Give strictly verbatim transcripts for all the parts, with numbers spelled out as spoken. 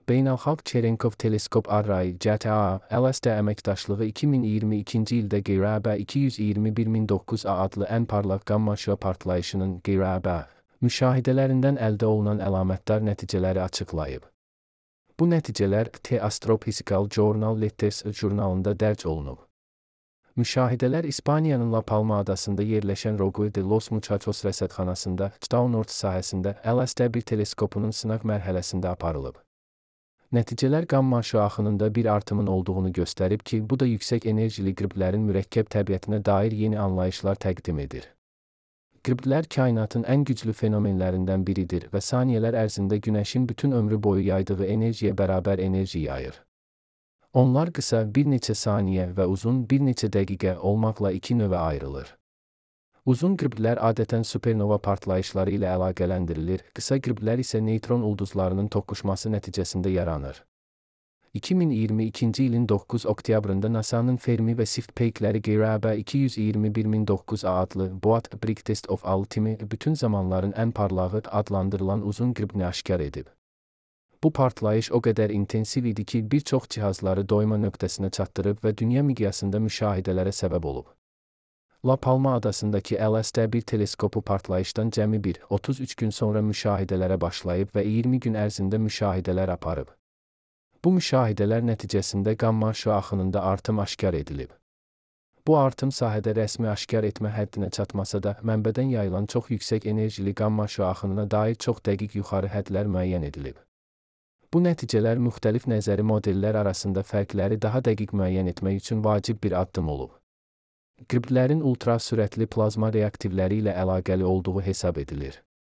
Beynəlxalq Cherenkov Teleskop Array C T A L S D əməkdaşlığı iki min iyirmi ikinci ildə qeyri-aba iki yüz iyirmi bir min doqquz A adlı ən parlaq qamma şüa partlayışının qeyri-aba müşahidələrindən əldə olunan əlamətdar nəticələri açıqlayıb. Bu nəticələr The Astrophysical Journal Letters jurnalında dərc olunub. Müşahidələr İspaniyanın La Palma adasında yerləşən Rogue de los Muchachos rəsədxanasında Down North sahəsində L S D bir teleskopunun sınaq mərhələsində aparılıb. Nəticələr qamma şüa axınında bir artımın olduğunu göstərib ki, bu da yüksək enerjili qürblərin mürəkkəb təbiətinə dair yeni anlayışlar təqdim edir. Qürblər kainatın ən güclü fenomenlərindən biridir və saniyələr ərzində Günəşin bütün ömrü boyu yaydığı enerjiyə bərabər enerji yayır. Onlar qısa bir neçə saniyə və uzun bir neçə dəqiqə olmaqla iki növə ayrılır. Uzun qürblər adətən supernova partlayışları ilə əlaqələndirilir, qısa qürblər isə neytron ulduzlarının toqquşması nəticəsində yaranır. iki min iyirmi ikinci ilin doqquz oktyabrında NASA'nın Fermi və Swift peykləri qeyri-aba iki yüz iyirmi bir min doqquz A adlı Boat Brightest of All Time bütün zamanların ən parlağı adlandırılan uzun qürbni aşkar edib. Bu partlayış o qədər intensiv idi ki, bir çox cihazları doyma nöqtəsinə çatdırıb və dünya miqyasında müşahidələrə səbəb olub. La Palma adasındakı L S D bir teleskopu partlayışdan cəmi bir otuz üç gün sonra müşahidələrə başlayıb və iyirmi gün ərzində müşahidələr aparıb. Bu müşahidələr nəticəsində qamma şüa axınında artım aşkar edilib. Bu artım sahədə rəsmi aşkar etmə həddinə çatmasa da, mənbədən yayılan çox yüksək enerjili qamma şüa axınına dair çox dəqiq yuxarı hədlər müəyyən edilib. Bu nəticələr müxtəlif nəzəri modellər arasında fərqləri daha dəqiq müəyyən etmək üçün vacib bir addım olub. Qürblərin ultra sürətli plazma reaktivləri ilə əlaqəli olduğu hesab edilir.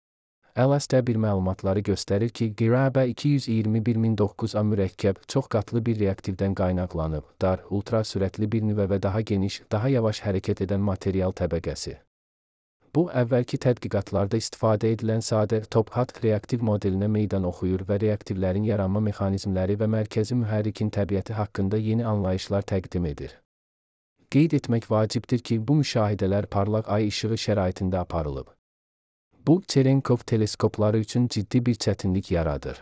L S D bir məlumatları göstərir ki, qeyri-aba iki yüz iyirmi bir min doqquz A mürəkkəb, çox qatlı bir reaktivdən qaynaqlanıb, dar, ultra sürətli bir nüvə və daha geniş, daha yavaş hərəkət edən material təbəqəsi. Bu, əvvəlki tədqiqatlarda istifadə edilən sadə top-hat reaktiv modelinə meydan oxuyur və reaktivlərin yaranma mexanizmləri və mərkəzi mühərrikin təbiəti haqqında yeni anlayışlar təqdim edir. Qeyd etmək vacibdir ki, bu müşahidələr parlaq ay işığı şəraitində aparılıb. Bu, Cherenkov teleskopları üçün ciddi bir çətinlik yaradır.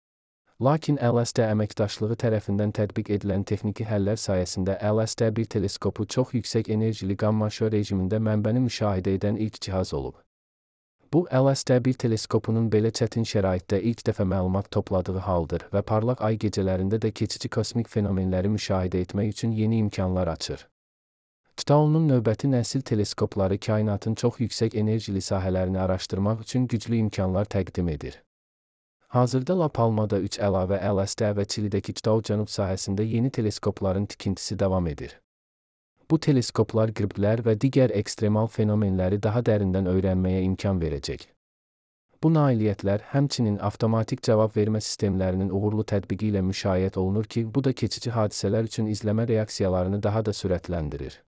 Lakin L S D əməkdaşlığı tərəfindən tətbiq edilən texniki həllər sayəsində L S D bir teleskopu çox yüksək enerjili qamma şüa rejimində mənbəni müşahidə edən ilk cihaz olub. Bu, L S D bir teleskopunun belə çətin şəraitdə ilk dəfə məlumat topladığı haldır və parlaq ay gecələrində də keçici kosmik fenomenləri müşahidə etmək üçün yeni imkanlar açır. Titaunun növbəti nəsil teleskopları kainatın çox yüksək enerjili sahələrini araşdırmaq üçün güclü imkanlar təqdim edir. Hazırda La Palmada üç əlavə L S D və Çilidəki Titau cənub sahəsində yeni teleskopların tikintisi davam edir. Bu teleskoplar qürblər və digər ekstremal fenomenləri daha dərindən öyrənməyə imkan verəcək. Bu nailiyyətlər həmçinin avtomatik cavab vermə sistemlərinin uğurlu tətbiqi ilə müşahidə olunur ki, bu da keçici hadisələr üçün izləmə reaksiyalarını daha da sürətləndirir.